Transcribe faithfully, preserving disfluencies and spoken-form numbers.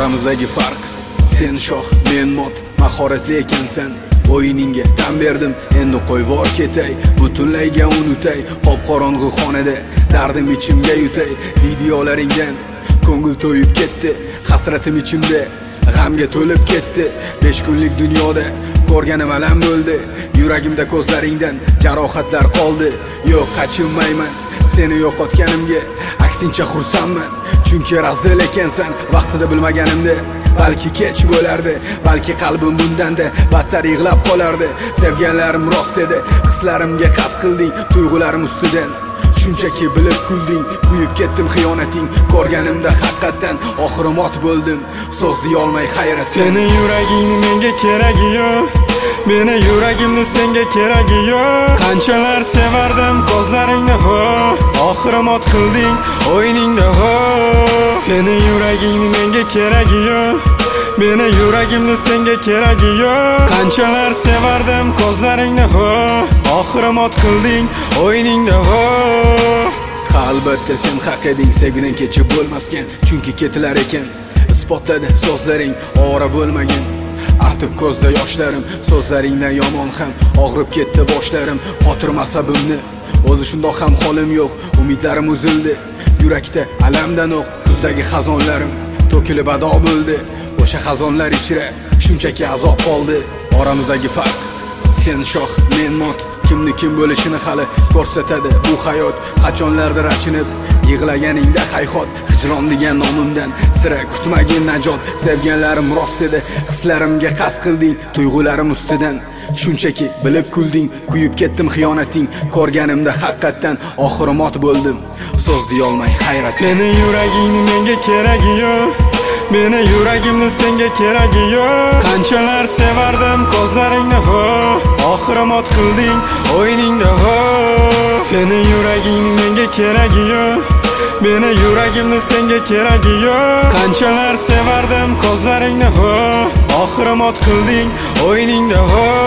Oramizdagi farq: sen shoh, men mot, mahoratli ekansan. O'yiningga tan berdim, endi qo'y vor ketay, butunlayga unutay. Qop qorong'u xonada dardim ichimga yutay. Videolaringdan ko'ngil to'yib ketdi, hasratim ichimda g'amga to'lib ketdi. besh kunlik dunyoda ko'rganim alam bo'ldi, yuragimda ko'zlaringdan jarohatlar qoldi. Yo'q, qachinmayman seni yo'qotganimga, aksincha xursandman, chunki razil ekansan. Vaqtida bilmaganimda balki kech bo'lardi, balki qalbim bundanda battar yig'lab qolardi. Sevganlarim rost edi, hislarimga qasd qilding, tuyg'ularim ustidan shunchaki bilib kulding. Kuyib ketdim xiyonating ko'rganimda, haqiqatan oxirim ot bo'ldim, so'z deyolmay hayratdan. Seni yuragingni menga keragi yo'q, meni yuragimni senga keragi yo'q. Qanchalar sevardim ko'zlaringni, ho, oxirim ot qilding o'yiningda, ho. Seni yuragingni menga keragi yo'q, meni yuragimni senga keragi yo'q. Qanchalar sevardim ko'zlaringni, ho, oxirim ot qilding o'yiningda, ho. Ha, albatta sen haq eding, sevgidan kechib bo'lmaskan, chunki ketilar ekan. Isbotladi so'zlaring, ovora bo'lmagan. Artib ko'zda yoshlarim, so'zlaringdan yomon ham og'rib ketdi boshlarim. Qotirma asabimni, o'zi shundoq ham holim yo'q, umidlarim uzildi. Yurakda alamdan o'q, kuzdagi xazonlarim to'kilib ado bo'ldi. O'sha xazonlar ichra shunchaki azob qoldi. Oramizdagi farq: sen shoh, men mot, kimni kim bo'lishini hali ko'rsatadi bu hayot. Qachonlardir achinib yig'laganingda hayhot, hijron degan nomimdan sira kutmagin najot. Sevganlarim rost edi, hislarimga qasd qilding, tuyg'ularim ustidan shunchaki bilib kulding. Kuyib ketdim xiyonating ko'rganimda, haqiqatan oxirim ot bo'ldim, so'z deyolmay hayratdan. Seni yuragingni menga keragi yo'q, meni yuragimni senga keragi yo'q. Qanchalar sevardim ko'zlaringni, ho, oxirim ot qilding o'yiningda, ho. Seni yuragingni menga keragi yo'q, meni yuragimni senga keragi yo'q. Qanchalar sevardim ko'zlaringni, ho, oxirim ot qilding o'yiningda, ho.